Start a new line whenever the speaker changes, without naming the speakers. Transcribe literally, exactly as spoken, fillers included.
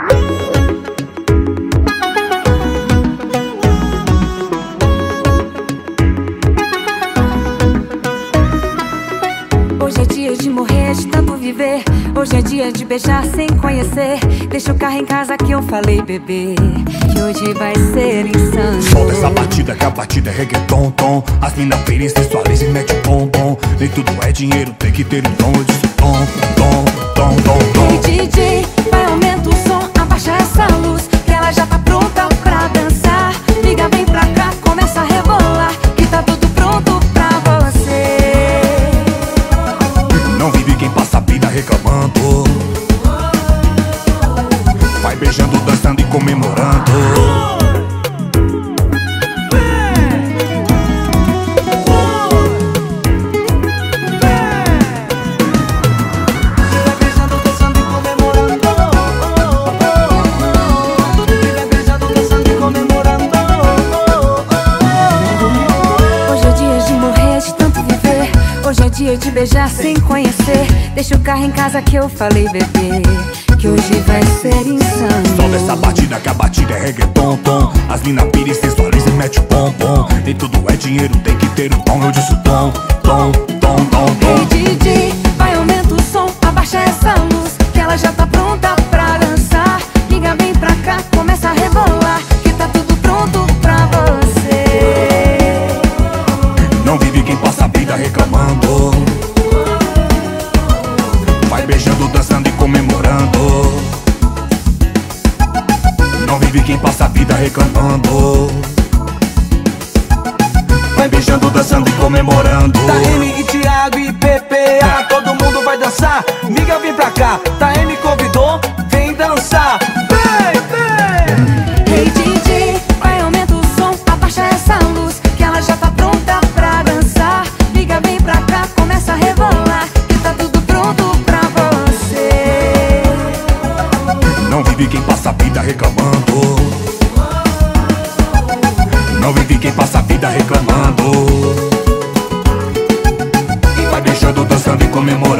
Hoje é dia de morrer, de tanto viver. Hoje é dia de beijar sem conhecer. Deixa o carro em casa que eu falei, bebê, que hoje vai ser insano.
Solta essa batida que a batida é reggaeton, tom. As mina pirem, sensualizam e mete pompom. Nem tudo é dinheiro, tem que ter um tom. Eu disse tom, tom, tom, tom, tom.
Ei, D J, vai, aumenta o som, abaixa essa luz, que ela já tá pronta pra dançar. Liga bem pra cá, começa a rebolar, que tá tudo pronto pra você.
Não vive quem passa a vida reclamando. Vai beijando, dançando e comemorando.
Hoje é dia de beijar sem conhecer. Deixa o carro em casa que eu falei, bebê, que hoje vai ser insano.
Solta essa batida que a batida é reggaeton, tom. As mina pirem, sensualizam e mete pompom. Nem tudo é dinheiro, tem que ter um tom. Eu disse tom, tom, tom, tom, tom.
Ei, D J, vai, aumenta o som, abaixa essa luz, que ela já tá pronta pra dançar. Liga bem pra cá, começa a rebolar, que tá tudo pronto pra você.
Não vive quem passa a vida reclamando. Vai beijando, dançando e comemorando. Não vive quem passa a vida reclamando. Vai beijando, dançando e comemorando.
Tá M e Thiago e P P A, todo mundo vai dançar. Miga, vem pra cá. Tá M convidou, vem dançar. Vem, vem.
Ei, D J, vai, aumenta o som, abaixa essa luz, que ela já tá pronta pra dançar. Liga bem pra cá, começa a rebolar, que tá tudo pronto pra você.
Não vive quem passa a vida reclamando. Não vive quem passa a vida reclamando. Vai beijando, dançando e comemorando.